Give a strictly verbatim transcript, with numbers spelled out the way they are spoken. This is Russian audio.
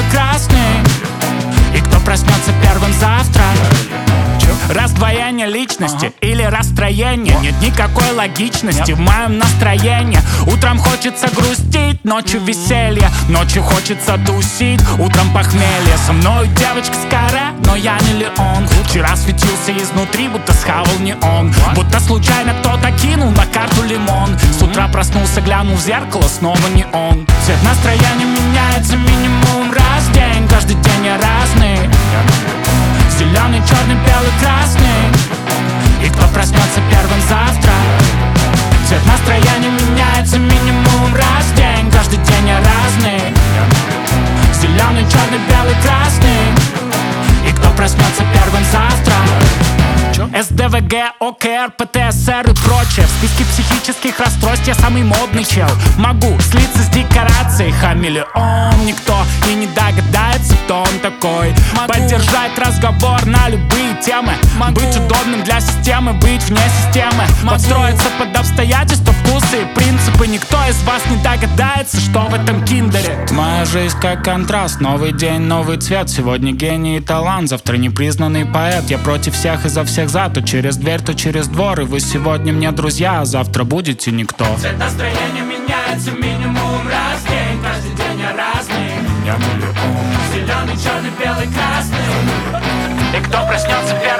красный. И кто проснется первым завтра? Раздвоение личности ага. или расстроение. Нет никакой логичности в моем настроении. Утром хочется грустить, ночью веселье. Ночью хочется тусить, утром похмелье. Со мною девочка с каре, но я не Леон. Вчера светился изнутри, будто схавал не он. Будто случайно кто-то кинул на карту лимон. С утра проснулся, глянул в зеркало, снова не он. Цвет настроения меняется минимум раз в день. Каждый день я разный. Зеленый, черный, белый, красный. И кто проснется первым завтра? Цвет настроения меняется минимум раз в день. Каждый день я разный. Зеленый, черный, белый, красный. И кто проснется первым завтра? СДВГ, ОКР, ПТСР и прочее. В списке психических расстройств я самый модный чел. Могу слиться с декорацией хамелеон. Никто и не догадается, кто он такой. Могу поддержать разговор на любые темы. Могу быть удобным для системы, быть вне системы. Могу подстроиться под обстоятельства, вкусы и принципы. Никто из вас не догадается, что в этом киндере. Моя жизнь как контраст, новый день, новый цвет. Сегодня гений и талант, завтра непризнанный поэт. Я против всех и за всех за. То через дверь, то через двор. И вы сегодня мне друзья, а завтра будете никто. Цвет настроения меняется минимум раз в день. Каждый день я разный. Я миллион. Зеленый, черный, белый, красный. И кто проснется первым?